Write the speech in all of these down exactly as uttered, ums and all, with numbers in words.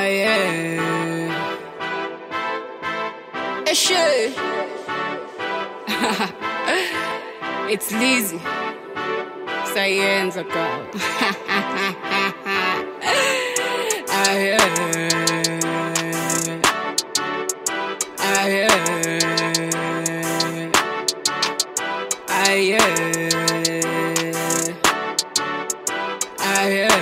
Aye. Eshe. It's Lizzy. Sayenza girl. Aye. Aye. Aye. Aye.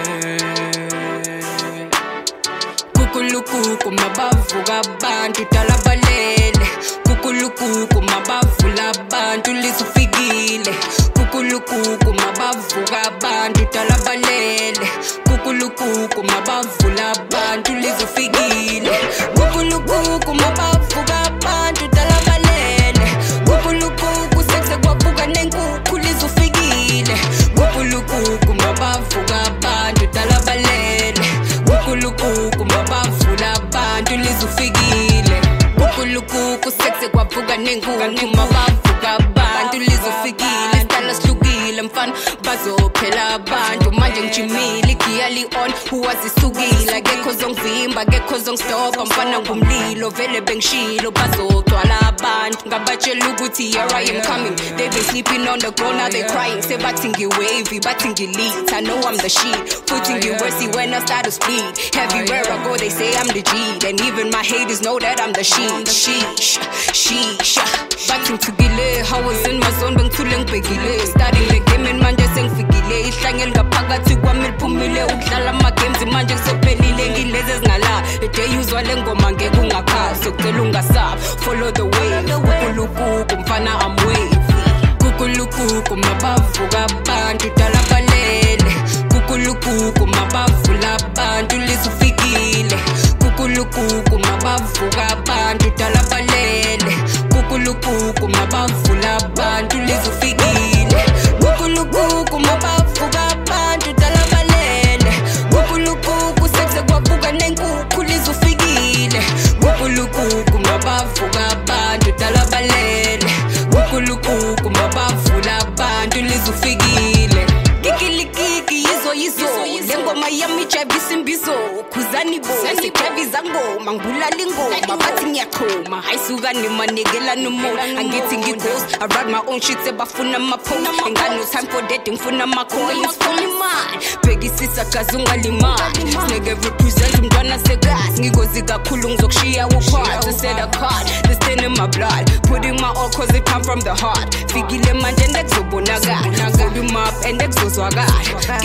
Kukuluku mabavu gabantu talabalele. Kukuluku mabavu labantu lizufikile. Kukuluku mabavu gabantu talabalele. Kukuluku mabavu labantu lizufikile. Kukuluku mabavu gabantu talabalele. Kukuluku sekse kwabuka nenkuku lizufikile. Kukuluku mabavu gabantu talabalele. Kukuluku mabavu labantu lizufikile. Kukuluku sekse kwabuka nenkuku mabavu gabantu lizufikile. Stala slugile mfana bazophela abantu manje ngijimile igiyali on huwazisukile akekho zongivimba akekho zongistopa mfana ngumlilo vele bengishilo bazogcwala abantu ngabatshela ukuthi here I am coming. They been sleeping on the ground now they crying say bathi ngiwavy bathi ngilith I know I'm the shit futhi ngiworthy when I start to speak everywhere I go they say I'm the G and even my haters know that I'm the shit sheesh sheesh bathi ngithukile I was in my zone bengithule ngibhekile starting the game and manje sengifikile ihlangene ngaphakathi kwami liphumile udlala ama games manje kusephelile ngilezi ezingala the day uzwa le ngoma ngeke ungakhasi ukucela ungasaba follow the way kukuluku mfana I'm wavy kukuluku mabavu gabantu talabalele kukuluku mabavu labantu lizufikile kukuluku mabavu gabantu talabalele kukuluku mabavu labantu lizufikile kukuluku mabavu gabantu talabalele kukuluku sekse kwabuka nenkuku lizufikile kukuluku mabavu gabantu talabalele kukuluku mabavu labantu lizufikile kikilikiki yizo yizo lengoma yami jabisa imbizo khuzani bo sijabiza ngoma ngibulala ingoma bathi ngiyachoma ayisuka nimanekela nomola angithi ngighost I ride my own shit sebafuna amaphone engane no time for that ngifuna amacoins phone man bhekisisa gazunga limali snake represent umntwana segas ngigozi kakhulu ngizokushiya upart said a card this thing in my blood putting my all cause it come from the heart fikile manje ndekuzobonakala volume up and ekuzozwakala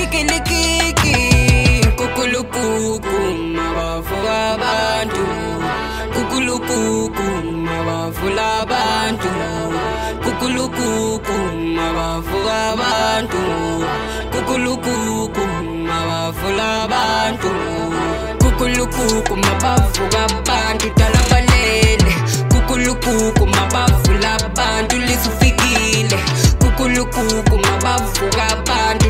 kikilikiki kukuluku mabavu gabantu kukuluku mabavu labantu kukuluku mabavu gabantu kukuluku mabavu labantu kukuluku mabavu gabantu talabalele kukuluku mabavu labantu lizufikile kukuluku mabavu gabantu